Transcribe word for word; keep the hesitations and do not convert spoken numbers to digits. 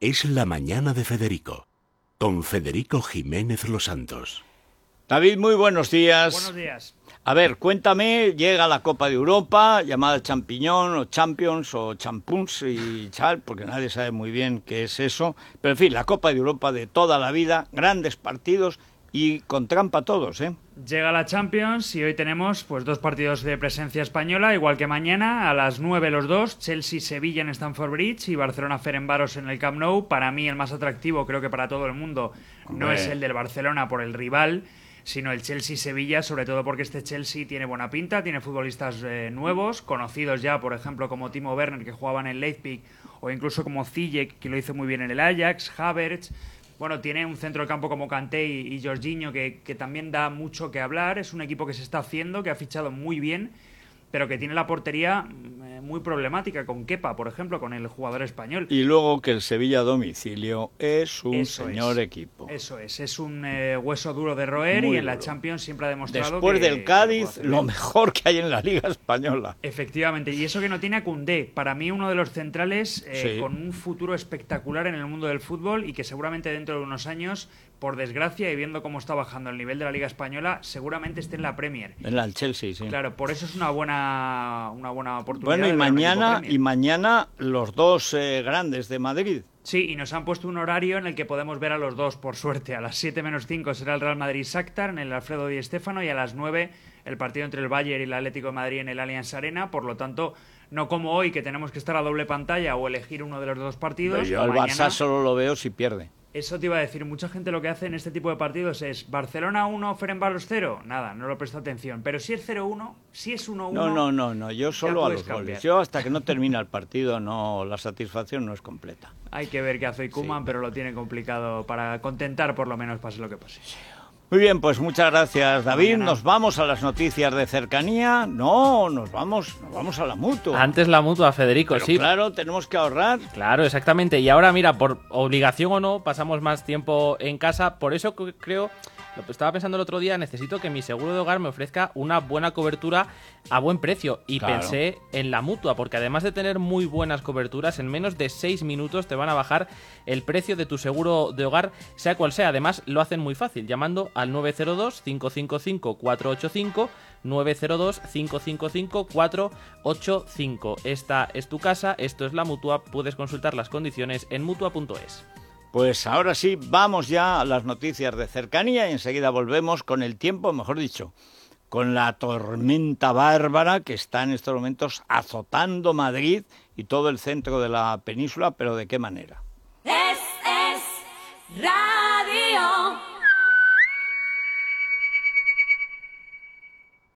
Es la mañana de Federico, con Federico Jiménez Los Santos. David, muy buenos días. Buenos días. A ver, cuéntame, llega la Copa de Europa, llamada Champiñón o Champions o Champuns y tal, porque nadie sabe muy bien qué es eso. Pero en fin, la Copa de Europa de toda la vida, grandes partidos y con trampa todos, ¿eh? Llega la Champions y hoy tenemos pues dos partidos de presencia española, igual que mañana, a las nueve los dos, Chelsea-Sevilla en Stamford Bridge y Barcelona-Ferencváros en el Camp Nou. Para mí el más atractivo, creo que para todo el mundo, Hombre. no es el del Barcelona por el rival, sino el Chelsea-Sevilla, sobre todo porque este Chelsea tiene buena pinta, tiene futbolistas eh, nuevos, conocidos ya, por ejemplo, como Timo Werner, que jugaba en el Leipzig, o incluso como Ziyech, que lo hizo muy bien en el Ajax, Havertz. Bueno, tiene un centro de campo como Kanté y, y Jorginho que, que también da mucho que hablar. Es un equipo que se está haciendo, que ha fichado muy bien, pero que tiene la portería eh, muy problemática con Kepa, por ejemplo, con el jugador español. Y luego que el Sevilla a domicilio es un Eso señor es. equipo. Eso es, es un eh, hueso duro de roer Muy y en la duro. Champions siempre ha demostrado Después que... del Cádiz, que lo mejor que hay en la Liga Española. Efectivamente, y eso que no tiene a Koundé, para mí uno de los centrales eh, Sí. con un futuro espectacular en el mundo del fútbol y que seguramente dentro de unos años, por desgracia, y viendo cómo está bajando el nivel de la Liga Española, seguramente esté en la Premier. En la Chelsea, sí. Claro, por eso es una buena, una buena oportunidad. Bueno, y de ver un equipo mañana, Premier. y mañana los dos eh, grandes de Madrid. Sí, y nos han puesto un horario en el que podemos ver a los dos, por suerte. A las siete menos cinco será el Real Madrid-Shakhtar en el Alfredo Di Stéfano y a las nueve el partido entre el Bayern y el Atlético de Madrid en el Allianz Arena. Por lo tanto, no como hoy que tenemos que estar a doble pantalla o elegir uno de los dos partidos. Yo al mañana... Barça solo lo veo si pierde. Eso te iba a decir, mucha gente lo que hace en este tipo de partidos es Barcelona uno, Ferencváros cero. Nada, no lo presto atención. Pero si es cero uno, si es uno uno... No, no, no, no, yo solo a puedes los cambiar. goles. Yo hasta que no termina el partido, no, la satisfacción no es completa. Hay que ver qué hace Koeman, Sí. pero lo tiene complicado para contentar por lo menos, pase lo que pase. Muy bien, pues muchas gracias, David. Mañana. Nos vamos a las noticias de cercanía. No, nos vamos, nos vamos a la Mutua. Antes la Mutua, Federico, Pero sí. claro, tenemos que ahorrar. Claro, exactamente. Y ahora, mira, por obligación o no, pasamos más tiempo en casa. Por eso c- creo, lo que estaba pensando el otro día, necesito que mi seguro de hogar me ofrezca una buena cobertura a buen precio. Y Claro. pensé en la Mutua, porque además de tener muy buenas coberturas, en menos de seis minutos te van a bajar el precio de tu seguro de hogar, sea cual sea. Además, lo hacen muy fácil, llamando al nueve cero dos, cinco cinco cinco, cuatro ocho cinco, nueve cero dos, cinco cinco cinco, cuatro ocho cinco. Esta es tu casa, esto es la Mutua. Puedes consultar las condiciones en mutua punto es. Pues ahora sí, vamos ya a las noticias de cercanía y enseguida volvemos con el tiempo, mejor dicho, con la tormenta bárbara que está en estos momentos azotando Madrid y todo el centro de la península, pero ¿de qué manera?